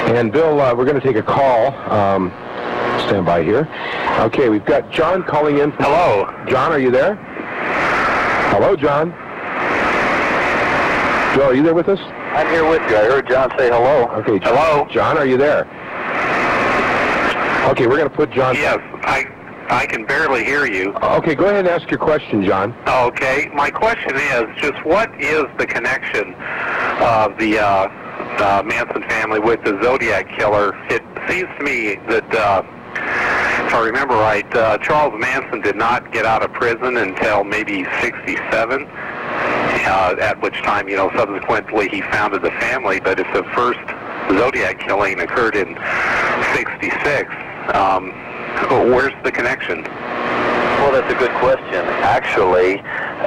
And Bill, we're going to take a call. Stand by here. Okay, we've got John calling in. Hello. John, are you there? Hello, John. Joe, are you there with us? I'm here with you. I heard John say hello. Okay, John, hello. John, are you there? Okay, we're going to put John... Yes, I can barely hear you. Okay, go ahead and ask your question, John. Okay, my question is just what is the connection of the Manson family with the Zodiac Killer? It seems to me that, if I remember right, Charles Manson did not get out of prison until maybe 67, at which time, subsequently he founded the family. But if the first Zodiac killing occurred in 66, where's the connection? Well, that's a good question. Actually,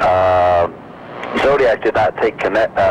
Zodiac did not take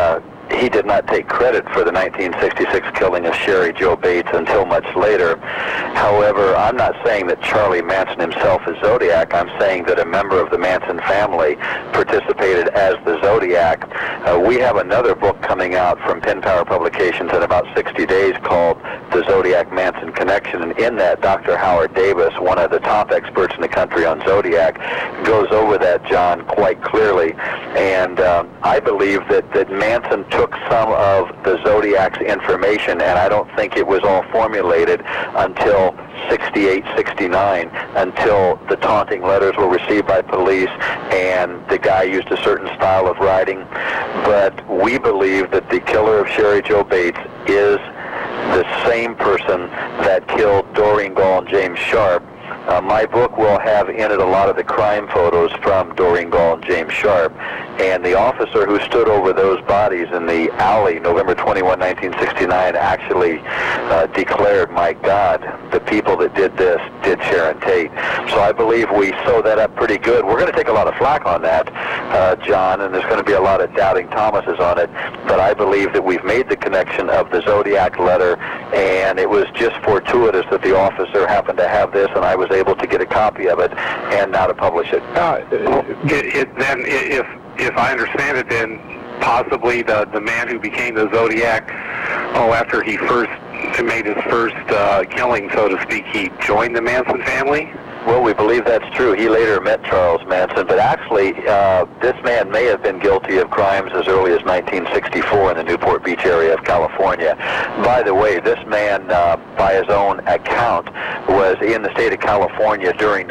credit for the 1966 killing of Sherry Jo Bates until much later. However, I'm not saying that Charlie Manson himself is Zodiac. I'm saying that a member of the Manson family participated as the Zodiac. We have another book coming out from Penn Power Publications in about 60 days called The Zodiac-Manson Connection, and in that, Dr. Howard Davis, one of the top experts in the country on Zodiac, goes over that, John, quite clearly. And I believe that Manson took some of the Zodiac's information, and I don't think it was all formulated until 68, 69, until the taunting letters were received by police and the guy used a certain style of writing. But we believe that the killer of Sherry Jo Bates is the same person that killed Doreen Gall and James Sharp. My book will have in it a lot of the crime photos from Doreen Gall and James Sharp. And the officer who stood over those bodies in the alley, November 21, 1969, actually declared, "My God, the people that did this did Sharon Tate." So I believe we sew that up pretty good. We're going to take a lot of flack on that, John, and there's going to be a lot of doubting Thomases on it. But I believe that we've made the connection of the Zodiac letter, and it was just fortuitous that the officer happened to have this, and I was able to get a copy of it and now to publish it. Then, if I understand it, then possibly the man who became the Zodiac, after he first made his first killing, so to speak, he joined the Manson family? Well, we believe that's true. He later met Charles Manson, but actually, this man may have been guilty of crimes as early as 1964 in the Newport Beach area of California. By the way, this man, by his own account, was in the state of California during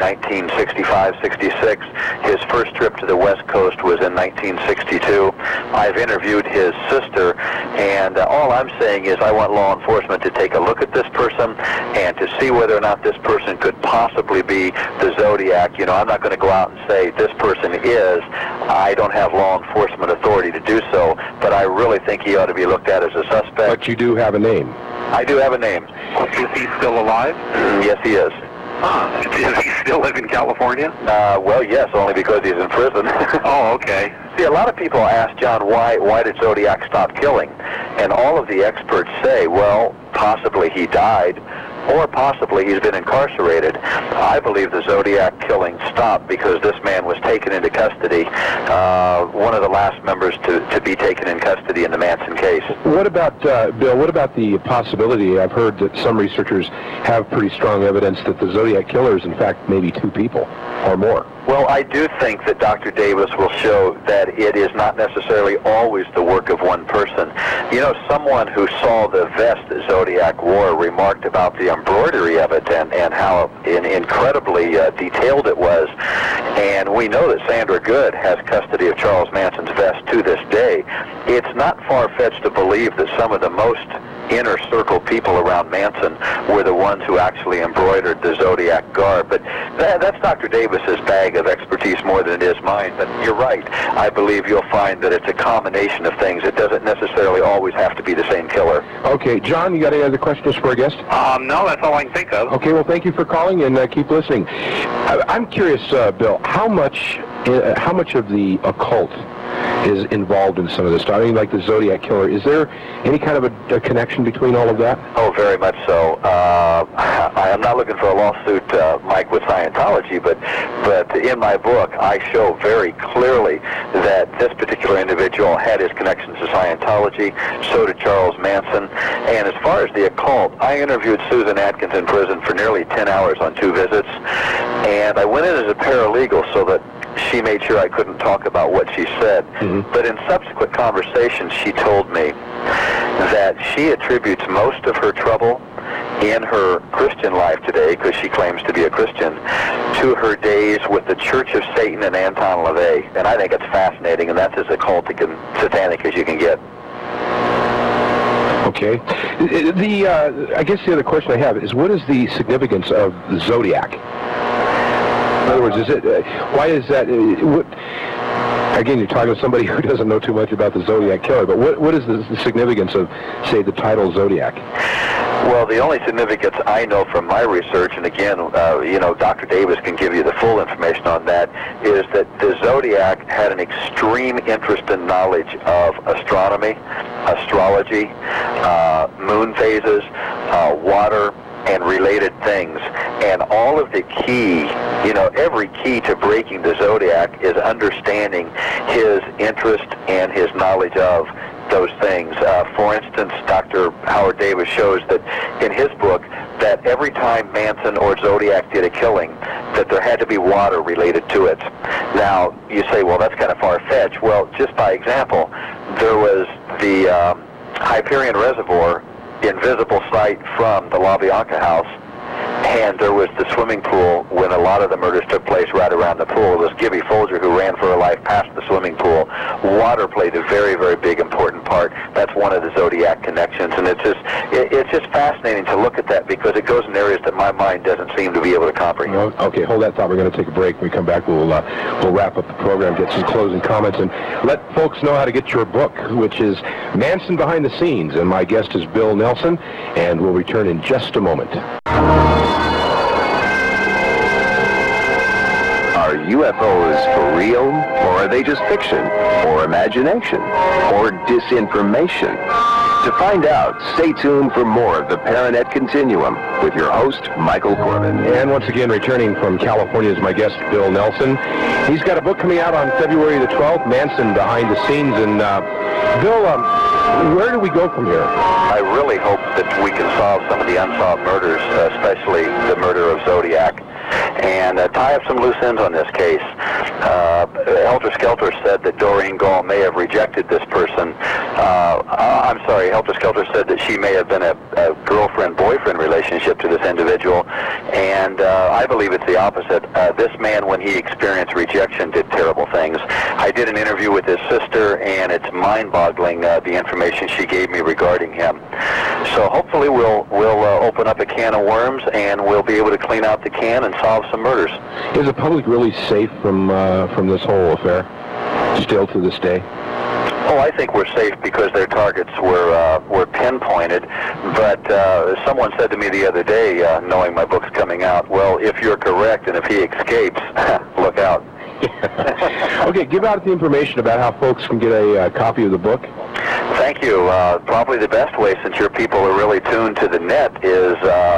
1965-66. His first trip to the West Coast was in 1962. I've interviewed his sister, and all I'm saying is I want law enforcement to take a look at this person and to see whether or not this person could possibly be the Zodiac. I'm not going to go out and say this person is. I don't have law enforcement authority to do so, but I really think he ought to be looked at as a suspect. But you do have a name. I do have a name. Is he still alive? Yes, he is. Does he still live in California? Well, yes, only because he's in prison. Oh, okay. See, a lot of people ask, John, why did Zodiac stop killing? And all of the experts say, well, possibly he died, or possibly he's been incarcerated. I believe the Zodiac killing stopped because this man was taken into custody, one of the last members to be taken in custody in the Manson case. What about, Bill, what about the possibility, I've heard that some researchers have pretty strong evidence that the Zodiac killer is in fact maybe two people or more? Well, I do think that Dr. Davis will show that it is not necessarily always the work of one person. Someone who saw the vest that Zodiac wore remarked about the embroidery of it and how incredibly detailed it was. And we know that Sandra Good has custody of Charles Manson's vest to this day. It's not far-fetched to believe that some of the most inner circle people around Manson were the ones who actually embroidered the Zodiac garb. But that's Dr. Davis's bag of expertise more than it is mine. But you're right. I believe you'll find that it's a combination of things. It doesn't necessarily always have to be the same killer. Okay, John, you got any other questions for our guest? No, that's all I can think of. Okay, well, thank you for calling, and keep listening. I'm curious, Bill, how much of the occult is involved in some of this stuff? I mean, like the Zodiac killer. Is there any kind of a connection between all of that? Oh, very much so. I I'm not looking for a lawsuit, Mike, with Scientology, but in my book, I show very clearly that this particular individual had his connections to Scientology, so did Charles Manson. And as far as the occult, I interviewed Susan Atkins in prison for nearly 10 hours on 2 visits, and I went in as a paralegal so that she made sure I couldn't talk about what she said. Mm-hmm. But in subsequent conversations, she told me that she attributes most of her trouble in her Christian life today, because she claims to be a Christian, to her days with the Church of Satan and Anton LaVey. And I think it's fascinating, and that's as occultic and satanic as you can get. Okay. I guess the other question I have is, what is the significance of the Zodiac? In other words, is it why is that? Again, you're talking to somebody who doesn't know too much about the Zodiac Killer, but what is the significance of, say, the title Zodiac? Well, the only significance I know from my research, and again, Dr. Davis can give you the full information on that, is that the Zodiac had an extreme interest in knowledge of astronomy, astrology, moon phases, water, and related things. And all of the key, every key to breaking the Zodiac is understanding his interest and his knowledge of those things. For instance, Dr. Howard Davis shows that in his book that every time Manson or Zodiac did a killing, that there had to be water related to it. Now, you say, well, that's kind of far-fetched. Well, just by example, there was the Hyperion Reservoir in visible sight from the LaBianca house, and there was the swimming pool when a lot of the murders took place right around the pool. It was Gibby Folger who ran for her life past the swimming pool. Water played a very, very big, important part. That's one of the Zodiac connections, and it's just fascinating to look at that because it goes in areas that my mind doesn't seem to be able to comprehend. Okay, hold that thought. We're going to take a break. When we come back, we'll wrap up the program, get some closing comments, and let folks know how to get your book, which is Manson Behind the Scenes. And my guest is Bill Nelson, and we'll return in just a moment. Are UFOs for real, or are they just fiction, or imagination, or disinformation? To find out, stay tuned for more of the Paranet Continuum with your host, Michael Corbin. And once again, returning from California is my guest, Bill Nelson. He's got a book coming out on February the 12th, Manson Behind the Scenes. And Bill, where do we go from here? I really hope that we can solve some of the unsolved murders, especially the murder of Zodiac, and tie up some loose ends on this case. Helter Skelter said that Doreen Gall may have rejected this person. Helter Skelter said that she may have been a girlfriend-boyfriend relationship to this individual, and I believe it's the opposite. This man, when he experienced rejection, did terrible things. I did an interview with his sister, and it's mind-boggling the information she gave me regarding him. So hopefully we'll open up a can of worms, and we'll be able to clean out the can and solve some murders. Is the public really safe from this whole affair, still to this day? Oh, I think we're safe because their targets were pinpointed. But someone said to me the other day, knowing my book's coming out, well, if you're correct and if he escapes, look out. Okay, give out the information about how folks can get a copy of the book. Thank you. Probably the best way, since your people are really tuned to the net, is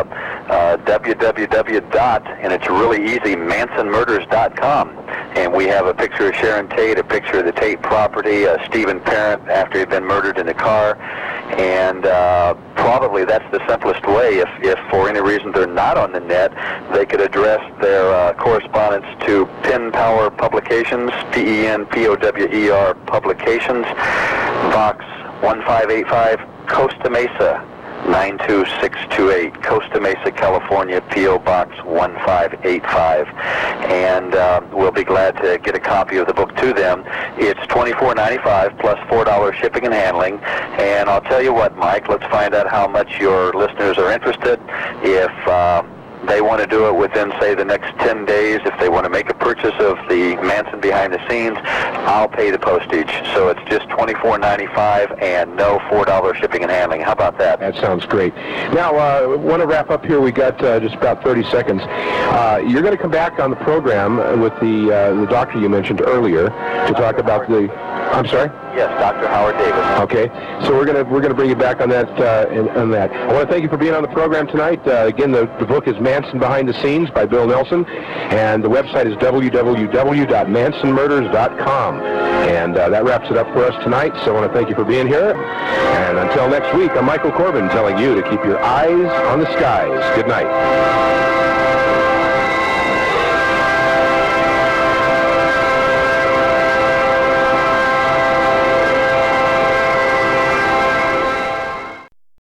and it's really easy, mansonmurders.com. And we have a picture of Sharon Tate, a picture of the Tate property, Stephen Parent after he'd been murdered in a car. And probably that's the simplest way. If for any reason they're not on the net, they could address their correspondence to Penn Power Publications, PENPOWER Publications, Box 1585, Costa Mesa, 92628, Costa Mesa, California, P.O. Box 1585. And we'll be glad to get a copy of the book to them. It's $24.95 plus $4 shipping and handling. And I'll tell you what, Mike, let's find out how much your listeners are interested. If they want to do it within, say, the next 10 days, if they want to make a purchase of the Manson Behind the Scenes, I'll pay the postage. So it's just $24.95 and no $4 shipping and handling. How about that? That sounds great. Now, I want to wrap up here. We got just about 30 seconds. You're going to come back on the program with the doctor you mentioned earlier to talk about the... I'm sorry? Yes, Dr. Howard Davis. Okay, so we're gonna bring you back on that. On that, I want to thank you for being on the program tonight. Again, the book is Manson Behind the Scenes by Bill Nelson, and the website is www.mansonmurders.com. And that wraps it up for us tonight. So I want to thank you for being here. And until next week, I'm Michael Corbin telling you to keep your eyes on the skies. Good night.